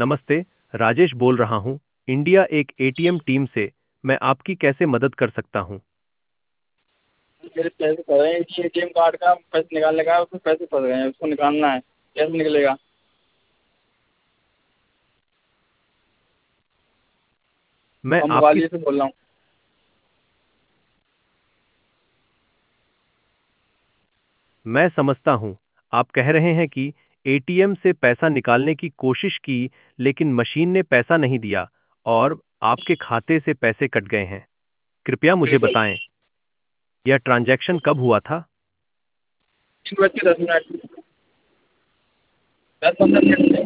नमस्ते। राजेश बोल रहा हूँ, इंडिया एक एटीएम टीम से। मैं आपकी कैसे मदद कर सकता हूँ? मेरे पैसे पड़ रहे हैं, एटीएम कार्ड का पैसे निकालने का है, उसमें पैसे पड़ गए हैं, उसको निकालना है। कैसे निकलेगा? मैं हम आपकी मोबाइल से बोल रहा हूँ। मैं समझता हूँ। आप कह रहे हैं कि एटीएम से पैसा निकालने की कोशिश की, लेकिन मशीन ने पैसा नहीं दिया और आपके खाते से पैसे कट गए हैं। कृपया मुझे बिल्कुल। बताएं, यह ट्रांजैक्शन कब हुआ था? 3 बज के 10 मिनट, 10-15 मिनट से।